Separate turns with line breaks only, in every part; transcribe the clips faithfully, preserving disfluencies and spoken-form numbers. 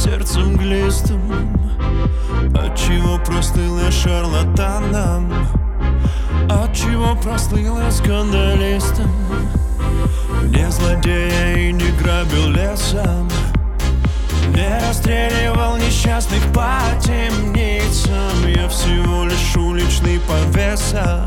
сердцем глистым, отчего прослыла шарлатаном, отчего прослыла скандалистом. Не злодея и не грабил лесом, не расстреливал несчастных по темницам. Я всего лишь уличный повеса,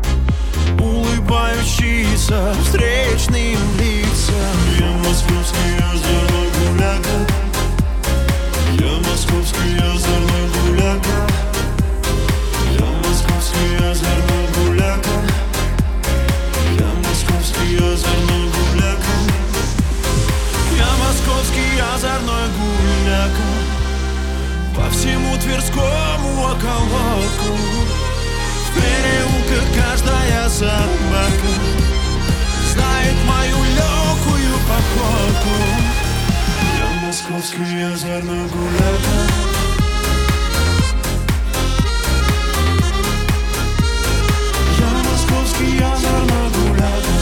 улыбающийся встречным лицам. Я московский озорной гуляка, я московский озорной гуляка, я московский озорной гуляка, я московский озорной гуляка, я московский озорной гуляка. По всему Тверскому околотку, в переулках каждая собака знает мою легкую походку. Я московский озорной гуляка. Я московский озорной гуляка.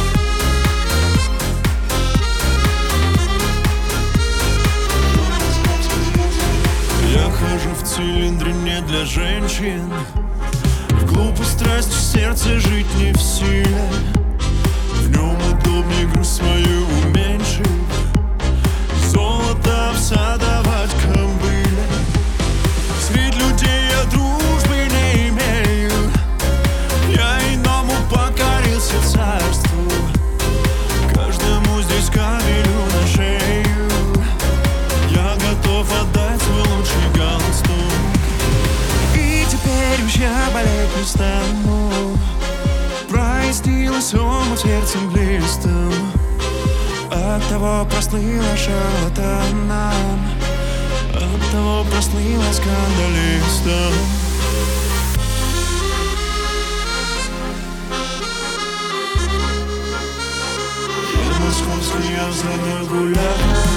Я хожу в цилиндре не для женщин, в глупой страсти сердце жить не в силе. В нем удобнее грусть свою уменьшить, золото всадовать кобыле. Среди людей я дружбы не имею, я иному покорился царству, каждому здесь кабелю на шею. Я готов отдать свой лучший галстук, и теперь уж я болеть не стану. Простилась омут сердцем глистом, оттого прослыла шарлатаном, оттого прослыла скандалистом. Я московский озорной гуляка.